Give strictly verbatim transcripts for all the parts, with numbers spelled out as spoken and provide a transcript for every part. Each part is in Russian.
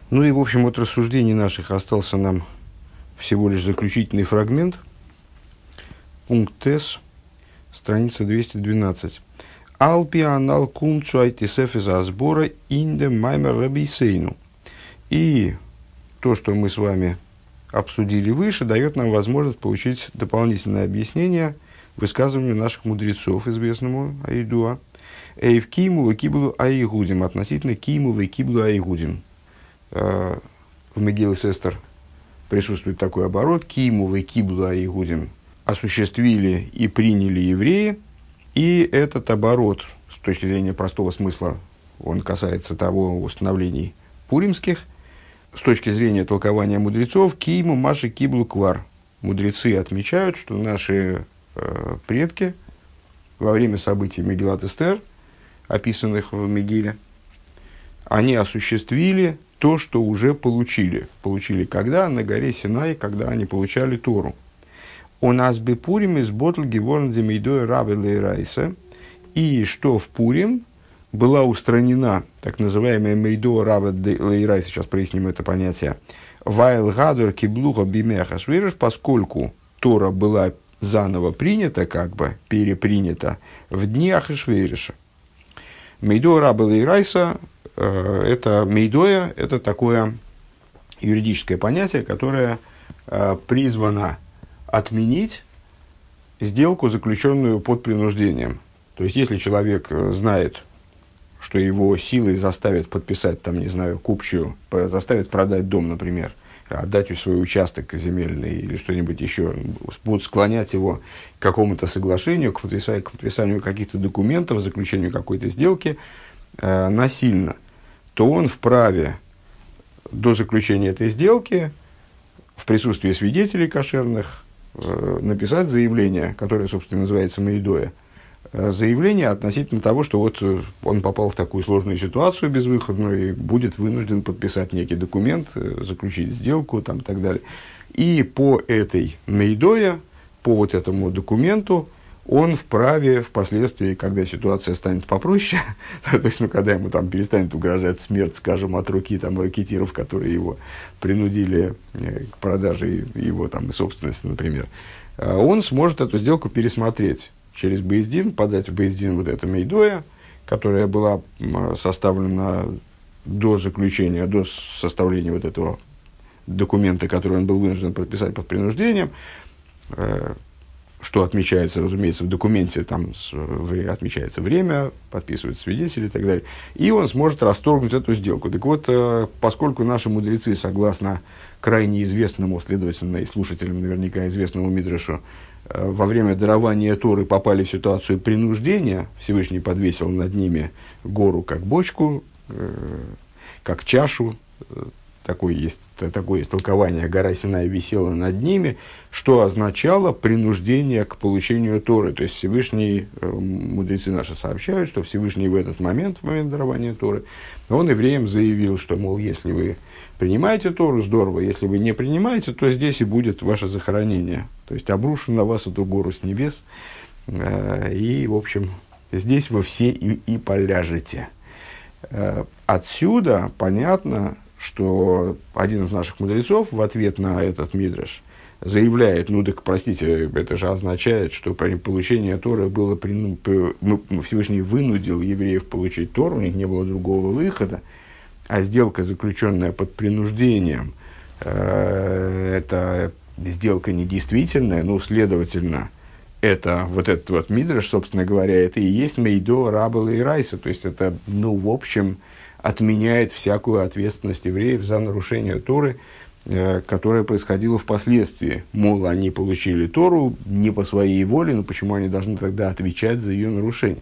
Ну и, в общем, от рассуждений наших остался нам всего лишь заключительный фрагмент. Пункт Тес, страница двести двенадцать. Алпиан алкум цуайтисеф из сбора инде маймер рабисейну. И то, что мы с вами обсудили выше, дает нам возможность получить дополнительное объяснение высказыванию наших мудрецов, известному Айдуа. Эйв киму киблу аигудим, относительно киму киблу аигудим. В Мегиллес Эстер присутствует такой оборот: киму киблу аигудим, осуществили и приняли евреи. И этот оборот, с точки зрения простого смысла, он касается того установлений пуримских. С точки зрения толкования мудрецов, киму маши киблу квар. Мудрецы отмечают, что наши э, предки во время событий Мегилат Эстер, описанных в Мегиле, они осуществили то, что уже получили. Получили когда? На горе Синай, когда они получали Тору. У нас бы Пурим из ботл геворн демейдой рабы лейрайса. И что в Пурим была устранена так называемая мейдо рабы лейрайса, сейчас проясним это понятие, вайл гадур киблуха бимеха швирыш, поскольку Тора была заново принята, как бы перепринята в дни Ахашвейриша. Мейдо рабы лейрайса, это мейдоя, это такое юридическое понятие, которое призвано отменить сделку, заключенную под принуждением. То есть, если человек знает, что его силой заставят подписать, там, не знаю, купчую, заставят продать дом, например, отдать свой участок земельный или что-нибудь еще, будут склонять его к какому-то соглашению, к подписанию, к подписанию каких-то документов, заключению какой-то сделки э, насильно, то он вправе до заключения этой сделки в присутствии свидетелей кошерных написать заявление, которое, собственно, называется Мейдоя. Заявление относительно того, что вот он попал в такую сложную ситуацию безвыходную и будет вынужден подписать некий документ, заключить сделку там, и так далее. И по этой Мейдое, по вот этому документу, он вправе впоследствии, когда ситуация станет попроще, то есть, ну, когда ему там перестанет угрожать смерть, скажем, от руки там ракетиров, которые его принудили к продаже его там собственности, например, он сможет эту сделку пересмотреть через Бейздин, подать в Бейздин вот это Мейдоя, которая была составлена до заключения, до составления вот этого документа, который он был вынужден подписать под принуждением, что отмечается, разумеется, в документе, там отмечается время, подписывают свидетели и так далее, и он сможет расторгнуть эту сделку. Так вот, поскольку наши мудрецы, согласно крайне известному, следовательно, и слушателям наверняка известному Мидрашу, во время дарования Торы попали в ситуацию принуждения, Всевышний подвесил над ними гору как бочку, как чашу. Такое есть, такое есть толкование: гора Синай висела над ними, что означало принуждение к получению Торы. То есть Всевышний, мудрецы наши сообщают, что Всевышний в этот момент, в момент дарования Торы, он евреям заявил, что, мол, если вы принимаете Тору, здорово, если вы не принимаете, то здесь и будет ваше захоронение. То есть обрушу на вас эту гору с небес, и, в общем, здесь вы все и, и поляжете. Отсюда понятно, что один из наших мудрецов в ответ на этот мидраш заявляет: ну так, простите, это же означает, что при получении Торы было, при, ну, Всевышний вынудил евреев получить Тору, у них не было другого выхода, а сделка, заключенная под принуждением, э, это сделка недействительная, ну, следовательно, это вот этот вот мидраш, собственно говоря, это и есть мейдо раба и райса, то есть это, ну, в общем, отменяет всякую ответственность евреев за нарушение Торы, э, которое происходило впоследствии. Мол, они получили Тору не по своей воле, но почему они должны тогда отвечать за ее нарушение?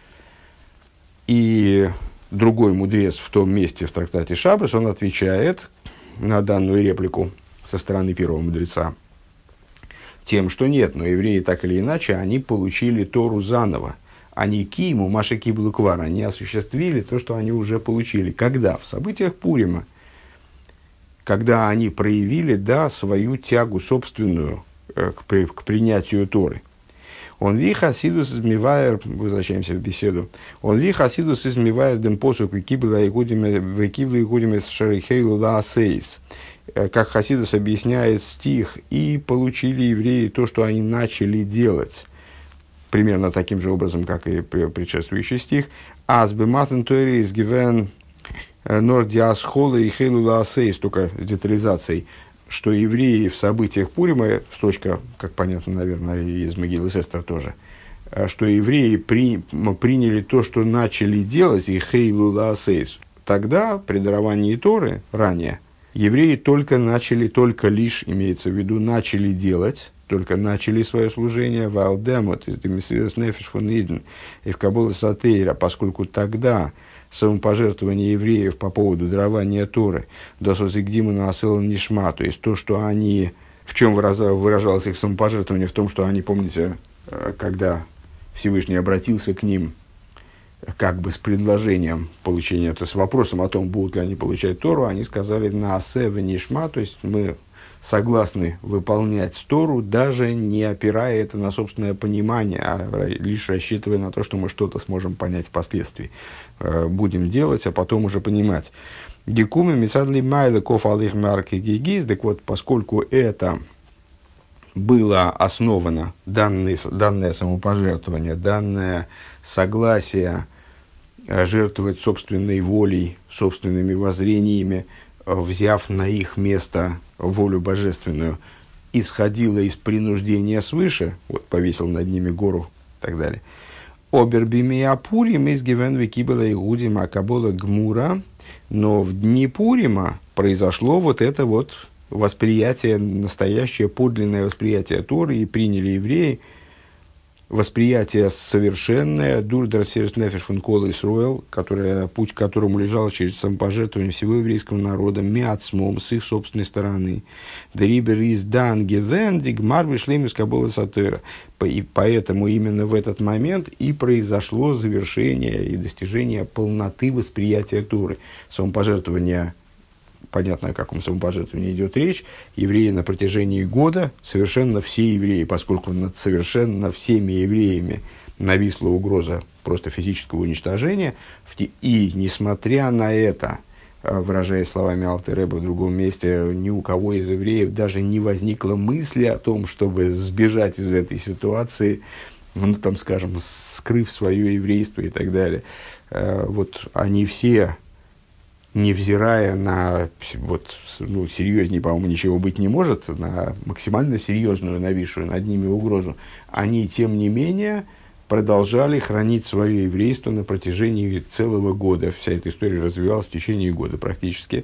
И другой мудрец в том месте в трактате Шаббос, он отвечает на данную реплику со стороны первого мудреца тем, что нет, но евреи так или иначе, они получили Тору заново. Они киму, маша киблу квар, они осуществили то, что они уже получили. Когда? В событиях Пурима. Когда они проявили, да, свою тягу собственную э, к, при, к принятию Торы. Он ли хасидус измивайер, возвращаемся в беседу, он ли хасидус измивайер дем посук векибла игудим из шарихейлу лаасейс. Как Хасидус объясняет стих, и получили евреи то, что они начали делать. Примерно таким же образом, как и предшествующий стих. Аз бематен тойри из гивен нордиас хола и хейлу лаасейс, только с детализацией, что евреи в событиях Пурима, строчка, как понятно, наверное, из Мегиллы Эстер тоже, что евреи при, приняли то, что начали делать, и хейлу лаасейс. Тогда, при даровании Торы, ранее, евреи только начали, только лишь, имеется в виду, начали делать, только начали свое служение в Алдемот, из Демисидес Нефеш фон Иден, и в Кабола Сатейра, поскольку тогда самопожертвование евреев по поводу дарования Торы, досозигдиму на асылан нишма, то есть то, что они, в чем выражалось их самопожертвование, в том, что они, помните, когда Всевышний обратился к ним, как бы с предложением получения, то с вопросом о том, будут ли они получать Тору, они сказали на асе нишма, то есть мы согласны выполнять Тору, даже не опирая это на собственное понимание, а лишь рассчитывая на то, что мы что-то сможем понять впоследствии. Будем делать, а потом уже понимать. Дикуми мисадли майлы коф алых марки гигиз, так вот, поскольку это было основано, данное, данное самопожертвование, данное согласие жертвовать собственной волей, собственными воззрениями, взяв на их место волю божественную, исходило из принуждения свыше, вот повесил над ними гору и так далее. Обербими апурим из гивен викибела игудим акабола гмура, но в дни Пурима произошло вот это вот восприятие, настоящее подлинное восприятие Торы, и приняли евреи восприятие совершенное, дурдер серснефер фун кола Исруэл, путь к которому лежал через самопожертвование всего еврейского народа, миацмом, с их собственной стороны. Дрибер из дан гевен дигмар вишлем из кабола сатера. И поэтому именно в этот момент и произошло завершение и достижение полноты восприятия Торы. Самопожертвование, понятно, о каком самопожертвовании идет речь, евреи на протяжении года, совершенно все евреи, поскольку над совершенно всеми евреями нависла угроза просто физического уничтожения, и несмотря на это, выражая словами Алтер Ребе в другом месте, ни у кого из евреев даже не возникло мысли о том, чтобы сбежать из этой ситуации, ну, там, скажем, скрыв свое еврейство и так далее. Вот они все, невзирая на, вот, ну, серьезнее, по-моему, ничего быть не может, на максимально серьезную, нависшую над ними угрозу, они, тем не менее, продолжали хранить свое еврейство на протяжении целого года. Вся эта история развивалась в течение года практически.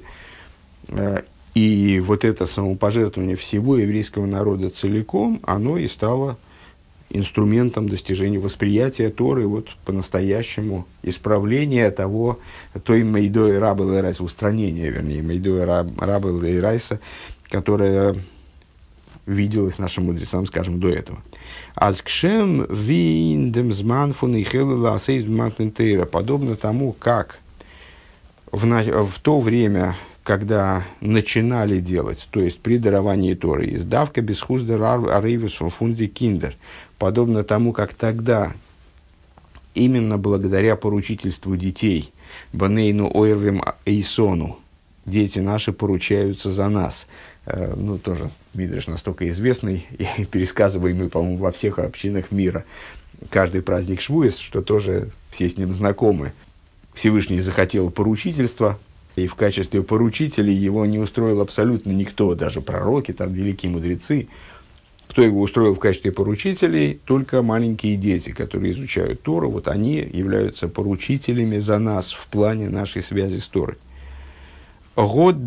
И вот это самопожертвование всего еврейского народа целиком, оно и стало инструментом достижения восприятия Торы, вот по-настоящему исправления того, той мейдой рабел и райса, устранения, вернее, мейдой рабел и райса, которая виделась нашим мудрецам, скажем, до этого. Азкшем виндем зман фун и хелла сейз мантентейра, подобно тому, как в, на, в то время, когда начинали делать, то есть при даровании Торы, издавка без хуздер арейвисом фунди киндер, подобно тому, как тогда, именно благодаря поручительству детей, банейну ойрвим эйсону, дети наши поручаются за нас. Э, ну, тоже мидреш настолько известный и пересказываемый, по-моему, во всех общинах мира. Каждый праздник Швуэс, что тоже все с ним знакомы. Всевышний захотел поручительства, и в качестве поручителей его не устроил абсолютно никто, даже пророки, там, великие мудрецы. Кто его устроил в качестве поручителей? Только маленькие дети, которые изучают Тору. Вот они являются поручителями за нас в плане нашей связи с Торой. Вот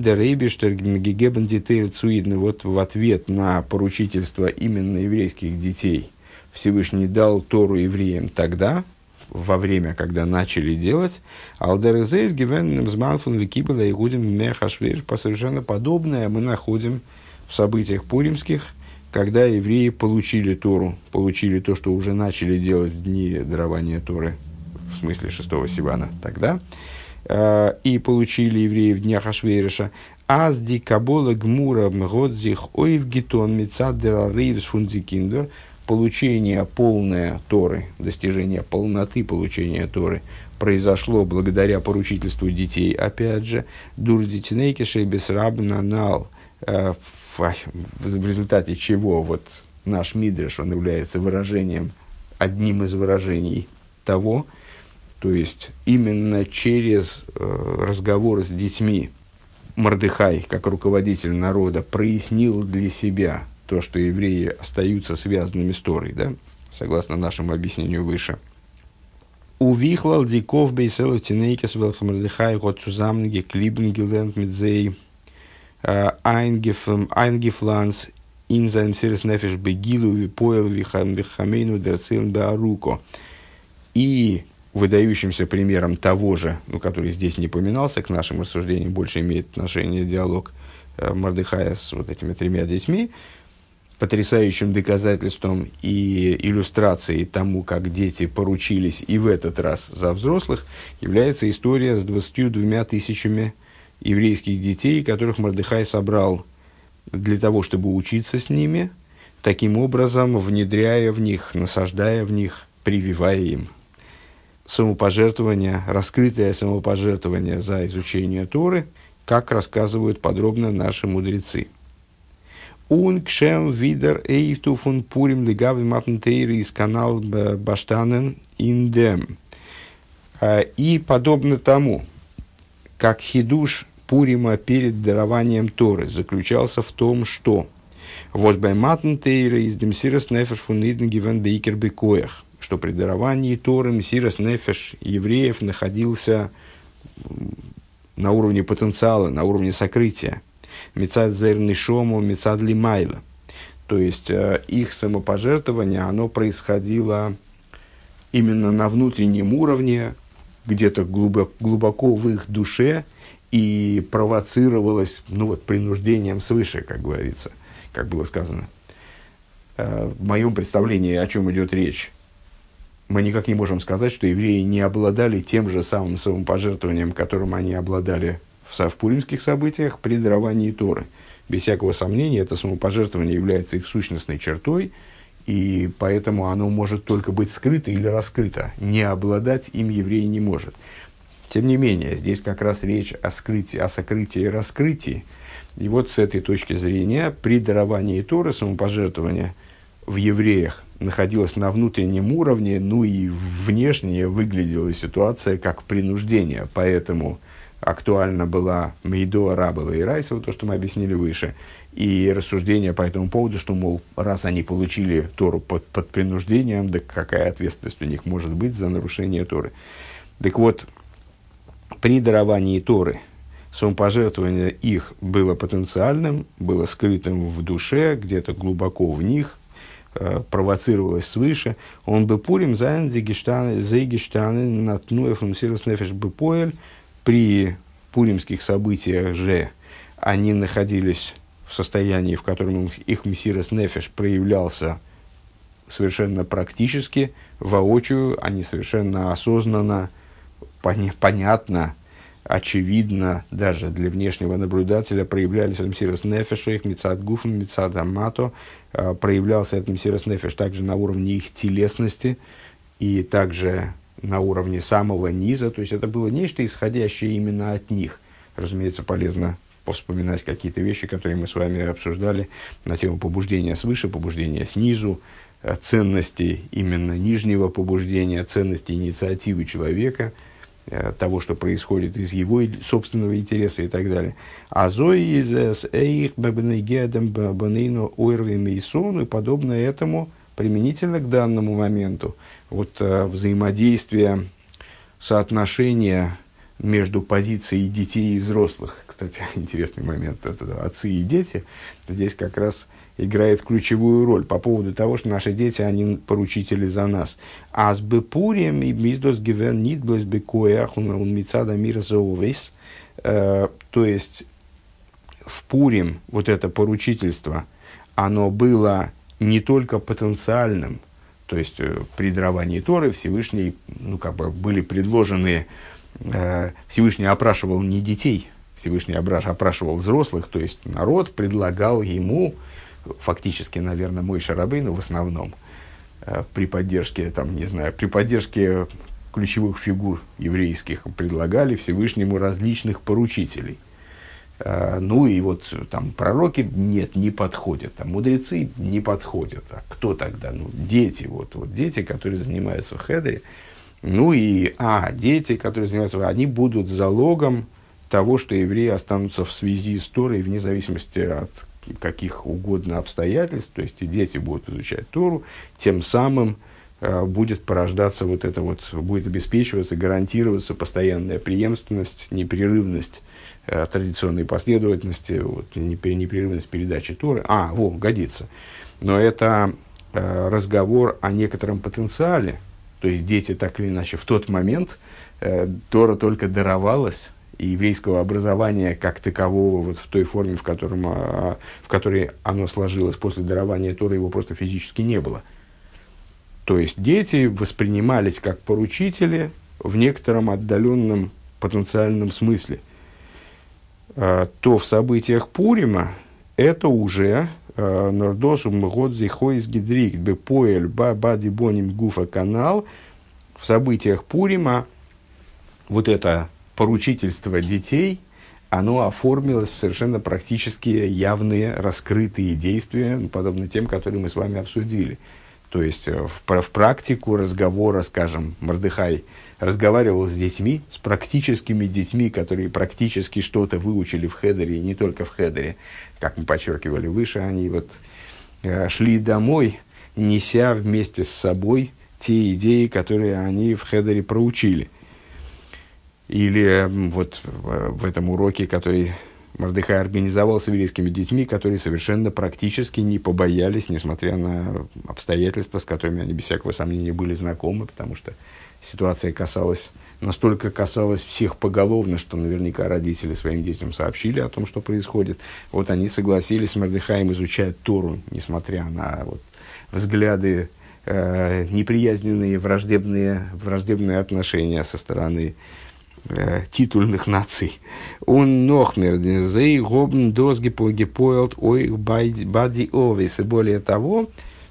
в ответ на поручительство именно еврейских детей Всевышний дал Тору евреям тогда, во время, когда начали делать, алдерезейс гивенным зманфун викибела и гудим мехашвейш, по совершенно подобное мы находим в событиях пуримских, когда евреи получили Тору, получили то, что уже начали делать в дни дарования Торы, в смысле шестого Сивана тогда, э, и получили евреи в днях Ашвейреша, азди кабола гмура мгодзих ойв гитон мицаддера рейвс фунди киндер, получение полной Торы, достижение полноты получения Торы произошло благодаря поручительству детей, опять же, дурдитинейкишей бесрабнанал, в результате чего вот наш мидреш, он является выражением, одним из выражений того, то есть именно через э, разговор с детьми Мордехай, как руководитель народа, прояснил для себя то, что евреи остаются связанными с Торой, да? Согласно нашему объяснению выше. Увихлал диков бейселу тинейкес велх Мордехай год цузамниге клибн гилент мидзей айнгефланс ин займ сирес нефеш бегилу випоэл вихамейну дерцилн беаруко. И выдающимся примером того же, ну, который здесь не поминался, к нашим рассуждениям больше имеет отношение диалог э, Мордехая с вот этими тремя детьми, потрясающим доказательством и иллюстрацией тому, как дети поручились и в этот раз за взрослых, является история с двадцатью двумя тысячами еврейских детей, которых Мордехай собрал для того, чтобы учиться с ними, таким образом внедряя в них, насаждая в них, прививая им самопожертвование, раскрытое самопожертвование за изучение Торы, как рассказывают подробно наши мудрецы. «Un kшем видер эйфту фун пурим лигави матнтейри из канал баштанен индем». И подобно тому, как хидуш Пурима перед дарованием Торы заключался в том, что «Возбай матнтейри из демсирас нефеш фун иден гивен бейкер бекоях», что при даровании Торы Месирас Нефеш евреев находился на уровне потенциала, на уровне сокрытия. Мецад зерный шому, мецад лимайла. То есть, э, их самопожертвование, оно происходило именно на внутреннем уровне, где-то глубоко, глубоко в их душе, и провоцировалось, ну вот, принуждением свыше, как говорится, как было сказано. Э, в моем представлении, о чем идет речь, мы никак не можем сказать, что евреи не обладали тем же самым самопожертвованием, которым они обладали в, в пуримских событиях при даровании Торы. Без всякого сомнения, это самопожертвование является их сущностной чертой, и поэтому оно может только быть скрыто или раскрыто. Не обладать им еврей не может. Тем не менее, здесь как раз речь о, скрытии, о сокрытии и раскрытии. И вот с этой точки зрения, при даровании Торы самопожертвование в евреях находилась на внутреннем уровне, ну и внешне выглядела ситуация как принуждение. Поэтому актуальна была Мейдо, Рабела и Райсова, то, что мы объяснили выше, и рассуждение по этому поводу, что, мол, раз они получили Тору под, под принуждением, да какая ответственность у них может быть за нарушение Торы. Так вот, при даровании Торы самопожертвование их было потенциальным, было скрытым в душе, где-то глубоко в них, провоцировалось свыше. Он бы пурим зайн зейгештаны натнуев мсирос нефеш бепоэль. При пуримских событиях же они находились в состоянии, в котором их мсирос нефеш проявлялся совершенно практически, воочию, они совершенно осознанно, понятно, очевидно, даже для внешнего наблюдателя проявлялись мсирос нефеш, их мицад гуфм, мицад амато, проявлялся этот мсирос нефеш также на уровне их телесности и также на уровне самого низа, то есть это было нечто, исходящее именно от них. Разумеется, полезно вспоминать какие-то вещи, которые мы с вами обсуждали на тему побуждения свыше, побуждения снизу, ценности именно нижнего побуждения, ценности инициативы человека, того, что происходит из его собственного интереса и так далее. А зои из эйх бабнегедам бабанейну ойрвим и сону, и подобное этому применительно к данному моменту. Вот э, взаимодействие, соотношение между позицией детей и взрослых. Кстати, интересный момент. Это, отцы и дети здесь как раз играет ключевую роль по поводу того, что наши дети, они поручители за нас. А с бепурием и миздос гивен нит блэс бекоях он мицада мира зоувейс. То есть, в Пурим вот это поручительство, оно было не только потенциальным, то есть при даровании Торы Всевышний, ну, как бы были предложены, э, Всевышний опрашивал не детей, Всевышний опрашивал взрослых, то есть народ предлагал ему, фактически, наверное, Моше Рабейну в основном, при поддержке, там, не знаю, при поддержке ключевых фигур еврейских предлагали Всевышнему различных поручителей. Ну и вот там пророки нет, не подходят, там мудрецы не подходят. А кто тогда? Ну, дети, вот, вот дети, которые занимаются в хедере. Ну и, а, дети, которые занимаются, они будут залогом того, что евреи останутся в связи с Торой, вне зависимости от каких угодно обстоятельств. То есть и дети будут изучать Тору, тем самым э, будет порождаться вот это вот, будет обеспечиваться, гарантироваться постоянная преемственность, непрерывность традиционной последовательности, вот, непрерывность передачи Торы. А, во, годится. Но это э, разговор о некотором потенциале. То есть дети так или иначе в тот момент э, Тора только даровалась, и еврейского образования как такового вот в той форме, в, котором, э, в которой оно сложилось после дарования Торы, его просто физически не было. То есть дети воспринимались как поручители в некотором отдаленном потенциальном смысле. То в событиях Пурима это уже Нордосу Мгодзи Хойс Гидрик Бепоэль Бади Боним Гуфа канал. В событиях Пурима вот это поручительство детей, оно оформилось в совершенно практически явные, раскрытые действия, подобно тем, которые мы с вами обсудили. То есть в, в практику разговора, скажем, Мордехай разговаривал с детьми, с практическими детьми, которые практически что-то выучили в хедере, и не только в хедере. Как мы подчеркивали выше, они вот э, шли домой, неся вместе с собой те идеи, которые они в хедере проучили. Или э, вот э, в этом уроке, который Мордехай организовал с еврейскими детьми, которые совершенно практически не побоялись, несмотря на обстоятельства, с которыми они без всякого сомнения были знакомы, потому что ситуация касалась, настолько касалась всех поголовно, что наверняка родители своим детям сообщили о том, что происходит. Вот они согласились с Мордехаем изучать Тору, несмотря на вот, взгляды, э, неприязненные, враждебные, враждебные отношения со стороны э, титульных наций. Он нохмер зей гобн дозги погипоэлт ой бади овис. И более того,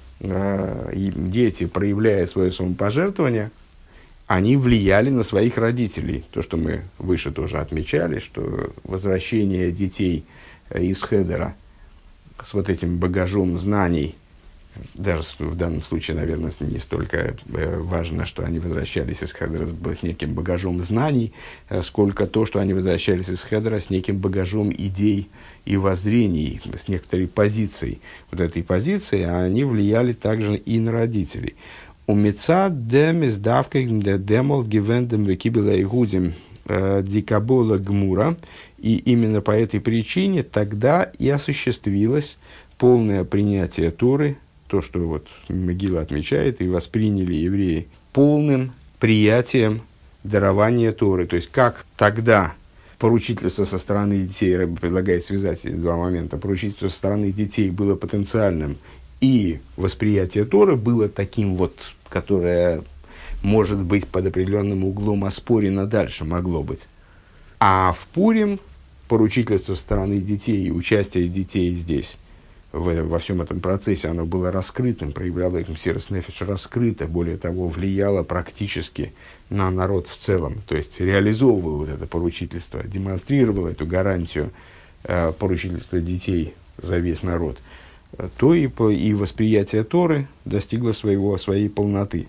э, дети, проявляя свое самопожертвование, они влияли на своих родителей. То, что мы выше тоже отмечали, что возвращение детей из хедера с вот этим багажом знаний, даже в данном случае, наверное, не столько важно, что они возвращались из хедера с неким багажом знаний, сколько то, что они возвращались из хедера с неким багажом идей и воззрений, с некоторой позицией. Вот этой позиции они влияли также и на родителей. У меца демис давкой демол гивендем векибела и гудим дикабола гмура. И именно по этой причине тогда и осуществилось полное принятие Торы, то, что вот Мегилла отмечает, и восприняли евреи полным приятием дарования Торы. То есть, как тогда поручительство со стороны детей, Рэбе предлагает связать эти два момента, поручительство со стороны детей было потенциальным, и восприятие Торы было таким вот, которое может быть под определенным углом оспорено дальше, могло быть. А в Пурим поручительство со стороны детей и участие детей здесь, в, во всем этом процессе, оно было раскрытым, проявляло их мсирос нефеш раскрыто, более того, влияло практически на народ в целом, то есть реализовывало вот это поручительство, демонстрировало эту гарантию э, поручительства детей за весь народ, то и, и восприятие Торы достигло своего, своей полноты.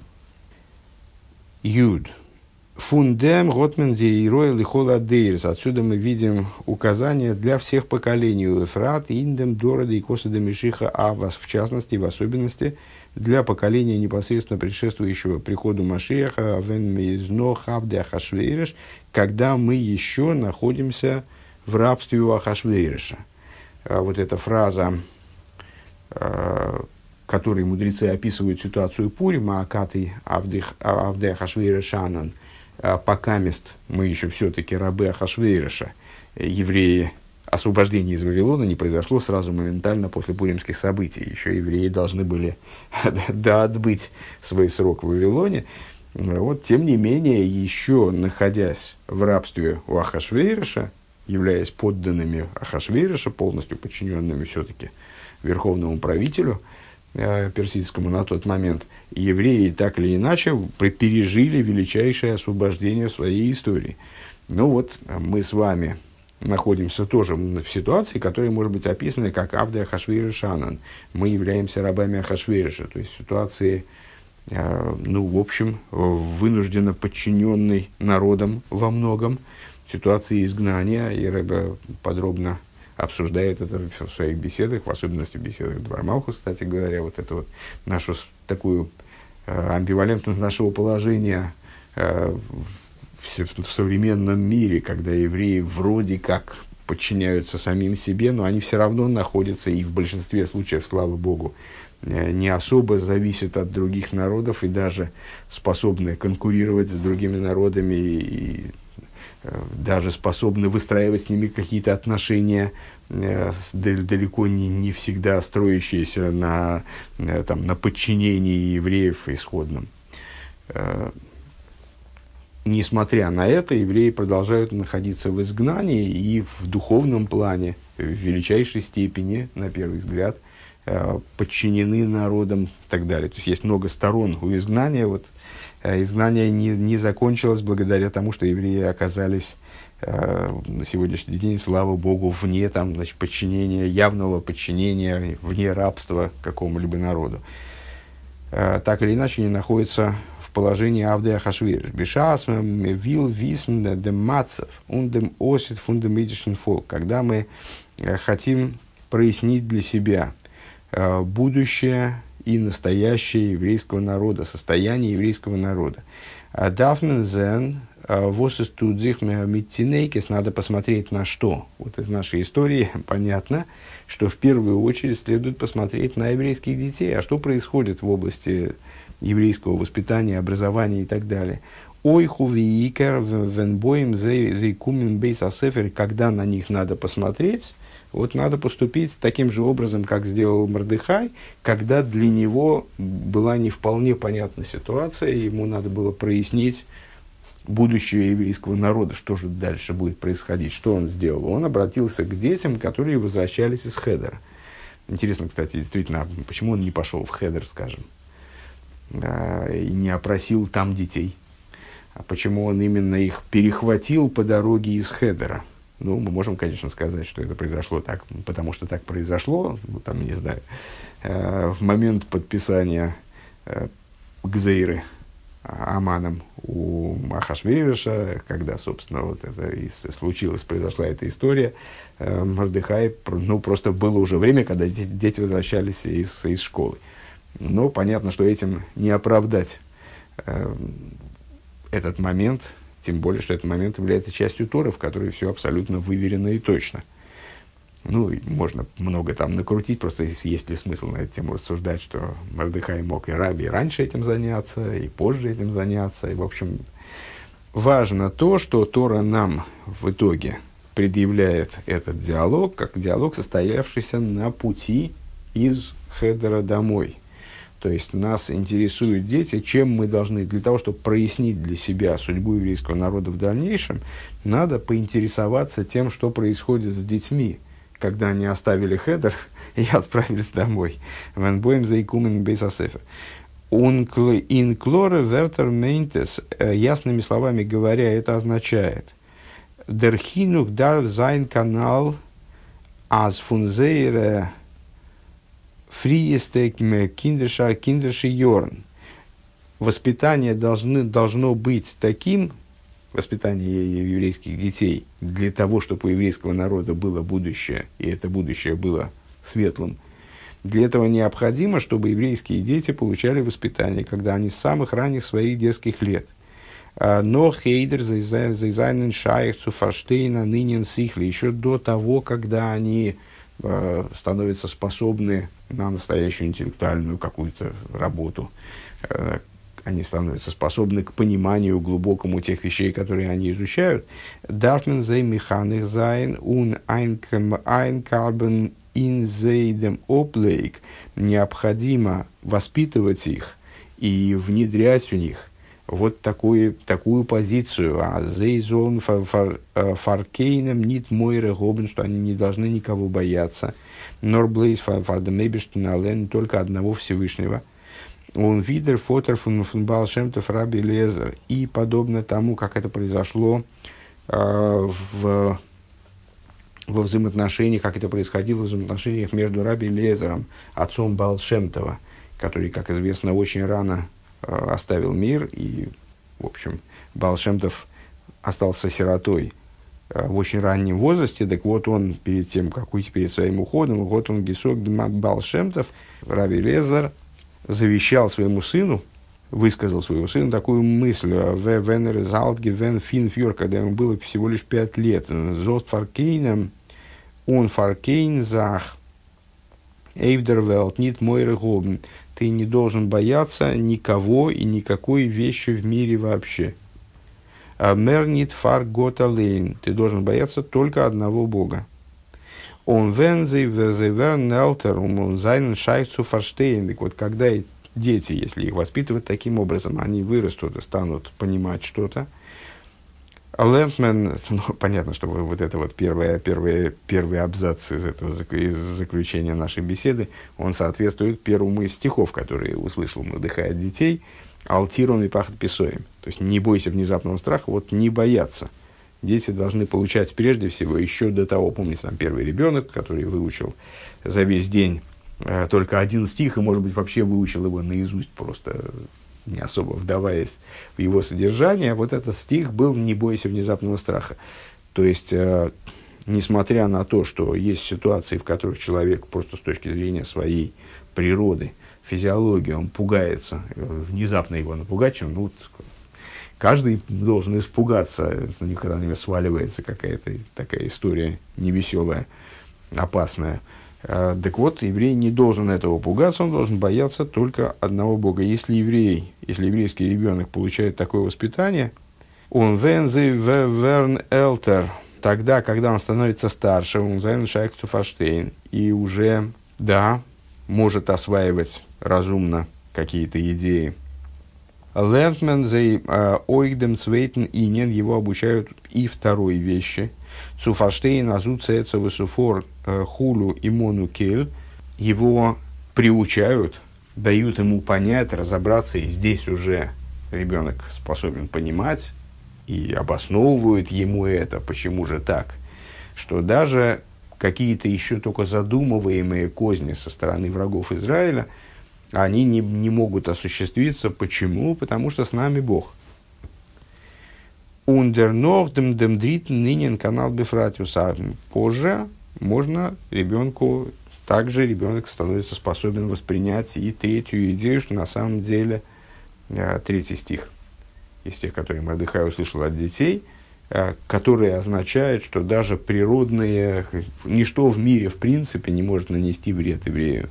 Юд. Фундем Готмен Дейрой Лихола Дейрс. Отсюда мы видим указания для всех поколений. Эфрат, Индем, Дорода и Косада Мишиха Авас, в частности, в особенности, для поколения непосредственно предшествующего приходу Машиаха, Вен Мейзно Хавде Ахашвейреш, когда мы еще находимся в рабстве у Ахашвейреша. Вот эта фраза, которой мудрецы описывают ситуацию Пурима, Акаты Авде Ахашвейрешанан, пока мест мы еще все-таки рабы Ахашвейреша, евреи, освобождение из Вавилона не произошло сразу моментально после пуримских событий. Еще евреи должны были доотбыть свой срок в Вавилоне. Вот, тем не менее, еще находясь в рабстве у Ахашвейреша, являясь подданными Ахашвейреша, полностью подчиненными все-таки верховному правителю, э, персидскому на тот момент, евреи так или иначе пережили величайшее освобождение в своей истории. Ну вот, мы с вами находимся тоже в ситуации, которая может быть описана как Авда Ахашвейриш Анан. Мы являемся рабами Ахашвейриша, то есть ситуации, э, ну, в общем, вынужденно подчиненной народом во многом, ситуации изгнания, и Ребе подробно обсуждает это в своих беседах, в особенности в беседах Двор Малхус, кстати говоря, вот эту вот нашу такую э, амбивалентность нашего положения э, в, в современном мире, когда евреи вроде как подчиняются самим себе, но они все равно находятся, и в большинстве случаев, слава Богу, э, не особо зависят от других народов и даже способны конкурировать с другими народами и даже способны выстраивать с ними какие-то отношения, э, далеко не, не всегда строящиеся на, э, там, на подчинении евреев исходным. Э, несмотря на это, евреи продолжают находиться в изгнании и в духовном плане, в величайшей степени, на первый взгляд, э, подчинены народам и так далее. То есть есть много сторон у изгнания. Вот, изгнание не, не закончилось благодаря тому, что евреи оказались э, на сегодняшний день, слава Богу, вне там, значит, подчинения, явного подчинения, вне рабства какому-либо народу. Э, так или иначе, они находятся в положении Авды Ахашвейриш. Бешасмем вил висн дем мацев und dem осит фун dem идischen фолк. Когда мы э, хотим прояснить для себя э, будущее и настоящее еврейского народа, состояние еврейского народа. Дафмен зен восис тудзих митцинейкис, надо посмотреть на что. Вот из нашей истории понятно, что в первую очередь следует посмотреть на еврейских детей, а что происходит в области еврейского воспитания, образования и так далее. Ой хувиикер венбоем зейкумен бейс асефер, когда на них надо посмотреть. Вот надо поступить таким же образом, как сделал Мордехай, когда для него была не вполне понятна ситуация, ему надо было прояснить будущее еврейского народа, что же дальше будет происходить, что он сделал. Он обратился к детям, которые возвращались из Хедера. Интересно, кстати, действительно, почему он не пошел в Хедер, скажем, и не опросил там детей, а почему он именно их перехватил по дороге из Хедера. Ну, мы можем, конечно, сказать, что это произошло так, потому что так произошло, ну, там, не знаю, э, в момент подписания э, Гзейры Аманом у Ахашвейриша, когда, собственно, вот это и случилось, произошла эта история, э, Мордехай, ну, просто было уже время, когда дети, дети возвращались из, из школы. Но понятно, что этим не оправдать э, этот момент. Тем более, что этот момент является частью Торы, в которой все абсолютно выверено и точно. Ну, можно много там накрутить, просто есть ли смысл на эту тему рассуждать, что Мордехай мог и Раби и раньше этим заняться, и позже этим заняться. И, в общем, важно то, что Тора нам в итоге предъявляет этот диалог, как диалог, состоявшийся на пути из Хедера домой. То есть нас интересуют дети, чем мы должны, для того, чтобы прояснить для себя судьбу еврейского народа в дальнейшем, надо поинтересоваться тем, что происходит с детьми, когда они оставили Хедер и отправились домой. Венбоем зайкумен бейсасефер. Инклоре вертер мейнтес, ясными словами говоря, это означает дерхинух дар зайн канал аз фунзейре фриестек киндерша киндерши йорн. Воспитание должны, должно быть таким, воспитание еврейских детей, для того, чтобы у еврейского народа было будущее, и это будущее было светлым. Для этого необходимо, чтобы еврейские дети получали воспитание, когда они с самых ранних своих детских лет. Но хейдер зайзайнен шайх цуфаштейна нынен сихли, еще до того, когда они э, становятся способны на настоящую интеллектуальную какую-то работу, э, они становятся способны к пониманию глубокому тех вещей, которые они изучают. Дарфмен зей механик зайн ун айнкарбен ин зейдем оплейк. Необходимо воспитывать их и внедрять в них вот такую, такую позицию, а зейзон фаркейном нит мойре гобен, что они не должны никого бояться, норблейс фардемебештинален, только одного Всевышнего. Он видер фотер фун Баал Шем Тов Раби Элиэзер, и подобно тому, как это произошло э, в, во взаимоотношениях, как это происходило в взаимоотношениях между Раби Элиэзером, отцом Баал Шем Това, который, как известно, очень рано э, оставил мир, и, в общем, Баал Шем Тов остался сиротой э, в очень раннем возрасте. Так вот, он перед тем, как уйти перед своим уходом, вот он Гесок Баал Шем Тов, Раби Элиэзер, завещал своему сыну, высказал своему сыну такую мысль, «Вен резалтге вен фин фюр», когда ему было всего лишь пять лет, «Зост фаркейном, он фаркейн зах, эйвдервелт, нит мойре гобн». Ты не должен бояться никого и никакой вещи в мире вообще. «Мер нит фар гот алейн». Ты должен бояться только одного Бога. Он вензей везеверн элтер он зайнен шайцу фарштейн. Вот когда дети, если их воспитывать таким образом, они вырастут и станут понимать что-то. А Лэмпмен, ну, понятно, что вот это вот первое, первое, первый абзац из этого из заключения нашей беседы, он соответствует первому из стихов, которые услышал, надыхая детей, «Алтирон и пахот писоем». То есть не бойся внезапного страха, вот не бояться. Дети должны получать прежде всего, еще до того, помните, там первый ребенок, который выучил за весь день э, только один стих, и, может быть, вообще выучил его наизусть, просто не особо вдаваясь в его содержание. Вот этот стих был «Не бойся внезапного страха». То есть, э, несмотря на то, что есть ситуации, в которых человек просто с точки зрения своей природы, физиологии, он пугается, внезапно его напугать, чем, ну, каждый должен испугаться, на него когда-нибудь сваливается какая-то такая история невеселая, опасная. А, так вот, еврей не должен этого пугаться, он должен бояться только одного Бога. Если еврей, если еврейский ребенок получает такое воспитание, он вензи верн элтер, тогда, когда он становится старше, он зайн шайк цуфаштейн, и уже, да, может осваивать разумно какие-то идеи. Лернмен зей ойгдем цвейтен инен, его обучают и второй вещи. Цуфаштейн азу цецовы суфор хулу имону кель, его приучают, дают ему понять, разобраться, и здесь уже ребенок способен понимать, и обосновывают ему это, почему же так, что даже какие-то еще только задумываемые козни со стороны врагов Израиля, они не, не могут осуществиться. Почему? Потому что с нами Бог. Ундер нордем дем дритн нынен канал бифратиуса. Позже можно ребенку, также ребенок становится способен воспринять и третью идею, что на самом деле третий стих из тех, которые Мордехай услышал от детей, который означает, что даже природные, ничто в мире в принципе не может нанести вред еврею.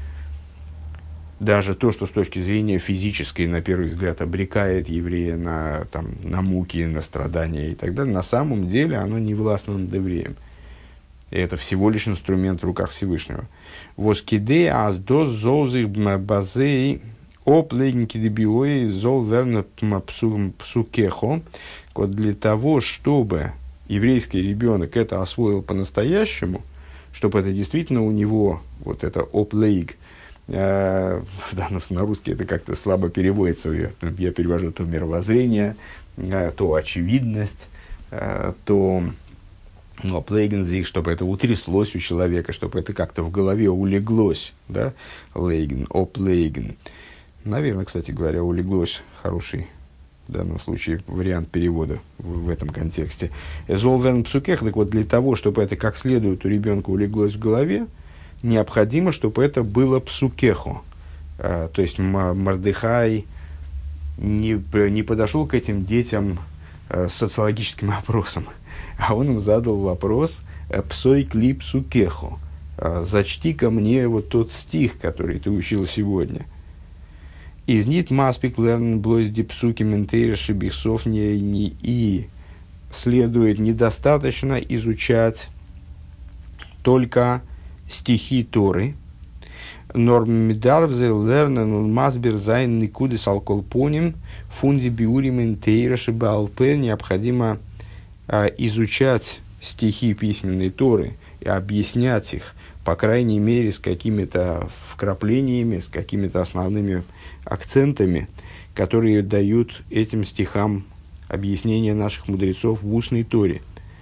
Даже то, что с точки зрения физической, на первый взгляд, обрекает еврея на, там, на муки, на страдания и так далее, на самом деле оно не властно над евреем. И это всего лишь инструмент в руках Всевышнего. «Воскиде аз до золзих базей оплейники дебиои зол верна псукехо». Вот для того, чтобы еврейский ребенок это освоил по-настоящему, чтобы это действительно у него, вот это оплейг, да, ну, на русский это как-то слабо переводится, я, я перевожу то мировоззрение, то очевидность, то ну, плейгензи, чтобы это утряслось у человека, чтобы это как-то в голове улеглось, да, лейген, оплейген. Наверное, кстати говоря, улеглось, хороший в данном случае вариант перевода в, в этом контексте. Золвен псукех, так вот для того, чтобы это как следует у ребенка улеглось в голове, необходимо, чтобы это было псукеху. А, то есть Мордехай не, не подошел к этим детям а, с социологическим опросом, а он им задал вопрос «Псой кли псукеху». А, «Зачти ко мне вот тот стих, который ты учил сегодня». Из нит маспик лерн блойс дипсуки ментейрши бихсов не и следует недостаточно изучать только стихи Торы. Норм мидарвзе лернен масбер зайн никудис алколпоним фунди биурим интейраши балпе, необходимо а, изучать стихи письменной Торы и объяснять их, по крайней мере, с какими-то вкраплениями, с какими-то основными акцентами, которые дают этим стихам объяснение наших мудрецов в устной Торе.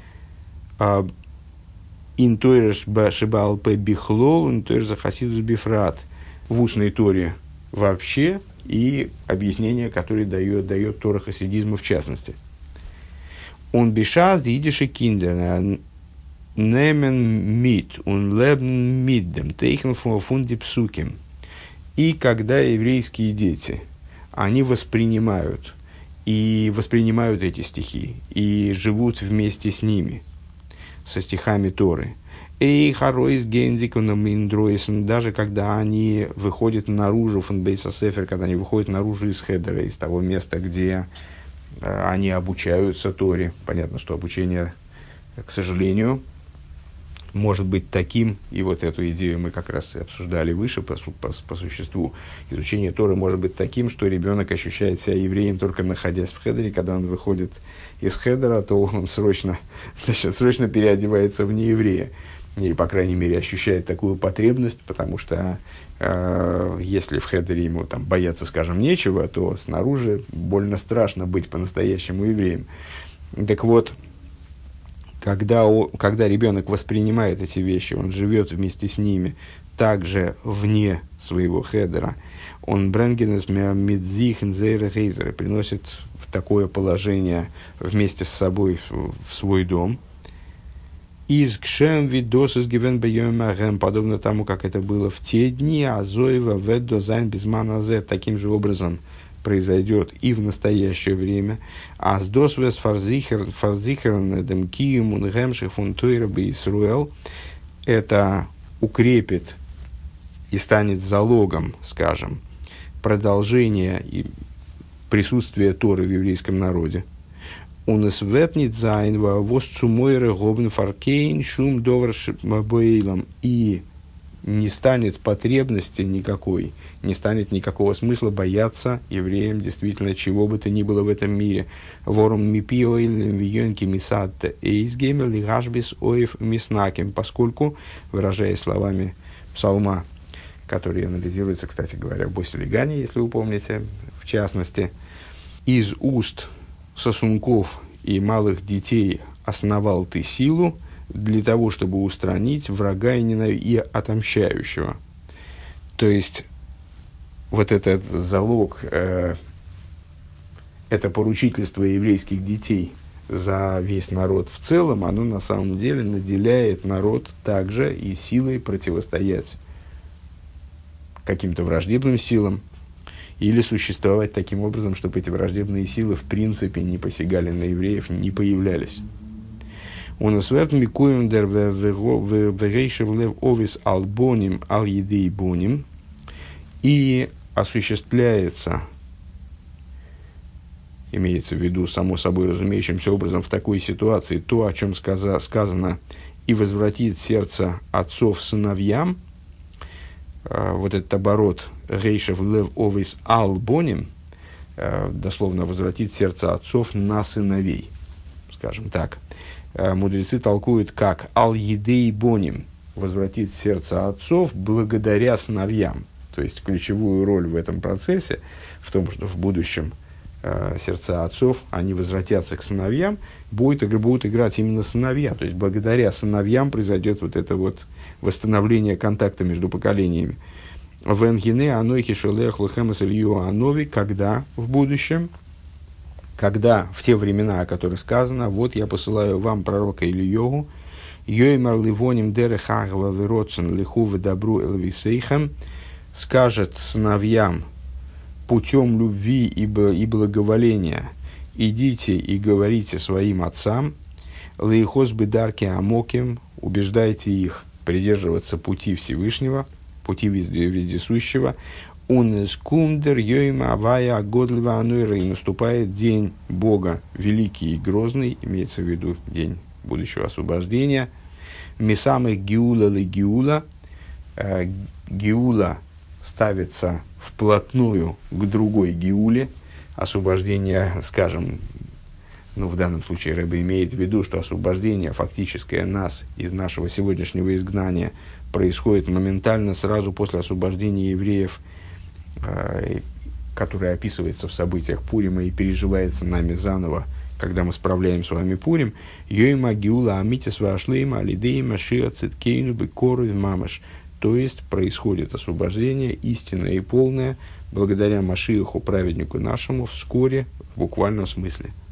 «Ин тойреш шибал пе бихлол, ин тойреш захасидус бифрат» в устной Торе вообще, и объяснение, которое дает, дает Тора хасидизма в частности. «Он бишаз дидиши киндер немен мит, он лебн миддем, тейхен фунди псуким». И когда еврейские дети, они воспринимают, и воспринимают эти стихи, и живут вместе с ними, со стихами Торы. Эй, харойс гензикуном индроисен, даже когда они выходят наружу, фунбейса сефер, когда они выходят наружу из хедера, из того места, где э, они обучаются Торе. Понятно, что обучение, к сожалению, может быть таким, и вот эту идею мы как раз и обсуждали выше по, по, по существу. Изучение Торы может быть таким, что ребенок ощущает себя евреем, только находясь в хедере. Когда он выходит из хедера, то он срочно, значит, срочно переодевается в нееврея. Или, по крайней мере, ощущает такую потребность, потому что э, если в хедере ему там бояться, скажем, нечего, то снаружи больно страшно быть по-настоящему евреем. Так вот, Когда, о, когда ребенок воспринимает эти вещи, он живет вместе с ними, также вне своего хедера, он бренгенес мидзихен зейра гейзера приносит в такое положение вместе с собой в, в свой дом. Из кшем видос из гивен бьем, подобно тому, как это было в те дни, азоева ведо зайн безмана зе, таким же образом произойдет и в настоящее время. А с досвес фарзихерн демкием унгемших фунтуира бейсруэл, это укрепит и станет залогом, скажем, продолжения и присутствия Торы в еврейском народе. Он светнит зайнва воз цумойры гобн фаркейн шум доварш боейлом, и не станет потребности никакой, не станет никакого смысла бояться евреям действительно чего бы то ни было в этом мире. Ворум мипиойлем вионки мисат эйсгемер лигашбис оев миснаким, поскольку, выражаясь словами псалма, который анализируется, кстати говоря, в Боселигане, если вы помните, в частности, из уст сосунков и малых детей основал ты силу для того, чтобы устранить врага и, ненав... и отомщающего. То есть, вот этот залог, э, это поручительство еврейских детей за весь народ в целом, оно на самом деле наделяет народ также и силой противостоять каким-то враждебным силам, или существовать таким образом, чтобы эти враждебные силы в принципе не посягали на евреев, не появлялись. Он усверт микуем дер вегейшев лев овис албоним ал едей боним, и осуществляется, имеется в виду само собой разумеющимся образом в такой ситуации то, о чем сказа, сказано, и возвратит сердце отцов сыновьям. Вот этот оборот «Рейшев лев овис албоним», дословно «возвратит сердце отцов на сыновей», скажем так. Мудрецы толкуют как «ал-едей боним», «возвратит сердце отцов благодаря сыновьям». То есть ключевую роль в этом процессе, в том, что в будущем сердца отцов, они возвратятся к сыновьям, будет, будут играть именно сыновья. То есть благодаря сыновьям произойдет вот это вот восстановление контакта между поколениями. Венгине анойхи шолех лухемас илью анови, когда в будущем, когда в те времена, о которых сказано, вот я посылаю вам пророка Ильёгу, йоймар ливоним дерех агва вероцен лиху ведабру элвисейхем, скажет сыновьям путем любви и благоволения, идите и говорите своим отцам, лейхос бедарки амоким, убеждайте их придерживаться пути Всевышнего, пути вездесущего, он скундер йойма авая годлива ануэра, и наступает день Бога великий и грозный, имеется в виду день будущего освобождения, мисамых гиула ли гиула, гиула ставится вплотную к другой гиуле, освобождение, скажем, ну, в данном случае Рэбе имеет в виду, что освобождение фактическое нас из нашего сегодняшнего изгнания происходит моментально сразу после освобождения евреев, э, которое описывается в событиях Пурима и переживается нами заново, когда мы справляем с вами Пурим. Йойма гиула амитис вашлейма алидейма шиа циткейну бекору мамаш. То есть происходит освобождение истинное и полное благодаря Машиаху, праведнику нашему, вскоре, в буквальном смысле.